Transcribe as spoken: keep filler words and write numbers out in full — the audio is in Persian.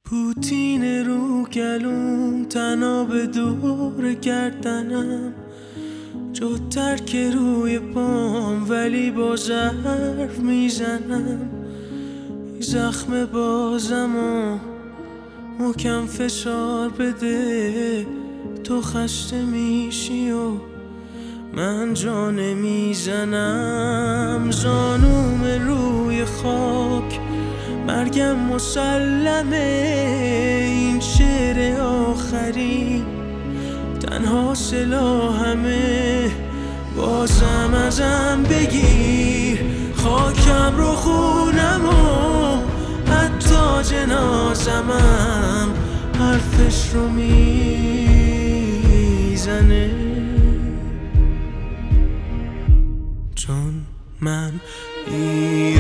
پوتین رو گلوم، تناب دور گردنم، جدتر که روی پام، ولی باز حرف میزنم. زخم بازم و محکم فشار بده، تو خسته میشی و من جا نمیزنم. زانوم روی خاک، مرگم مسلمه، این شعر آخری تنها سلاحمه. بازم ازم بگیر خاکم رو، خونم و حتی جنازمم حرفش رو میزنه. چون من